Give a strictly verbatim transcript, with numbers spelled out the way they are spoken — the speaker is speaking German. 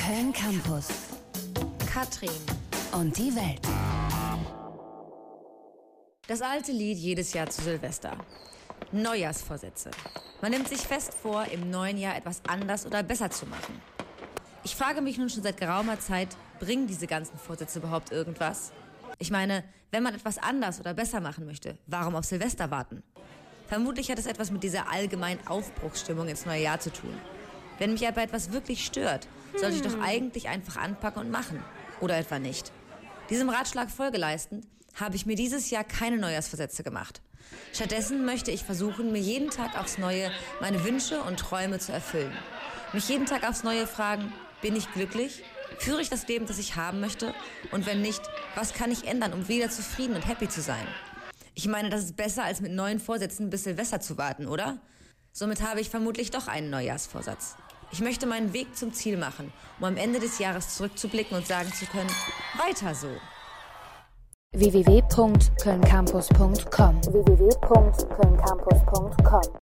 Köln Campus. Katrin. Und die Welt. Das alte Lied jedes Jahr zu Silvester. Neujahrsvorsätze. Man nimmt sich fest vor, im neuen Jahr etwas anders oder besser zu machen. Ich frage mich nun schon seit geraumer Zeit, bringen diese ganzen Vorsätze überhaupt irgendwas? Ich meine, wenn man etwas anders oder besser machen möchte, warum auf Silvester warten? Vermutlich hat es etwas mit dieser allgemeinen Aufbruchsstimmung ins neue Jahr zu tun. Wenn mich aber etwas wirklich stört, sollte ich doch eigentlich einfach anpacken und machen. Oder etwa nicht. Diesem Ratschlag Folge leistend habe ich mir dieses Jahr keine Neujahrsvorsätze gemacht. Stattdessen möchte ich versuchen, mir jeden Tag aufs Neue meine Wünsche und Träume zu erfüllen. Mich jeden Tag aufs Neue fragen, bin ich glücklich? Führe ich das Leben, das ich haben möchte? Und wenn nicht, was kann ich ändern, um wieder zufrieden und happy zu sein? Ich meine, das ist besser, als mit neuen Vorsätzen bis Silvester zu warten, oder? Somit habe ich vermutlich doch einen Neujahrsvorsatz. Ich möchte meinen Weg zum Ziel machen, um am Ende des Jahres zurückzublicken und sagen zu können, weiter so. w w w punkt köln campus punkt com w w w punkt köln campus punkt com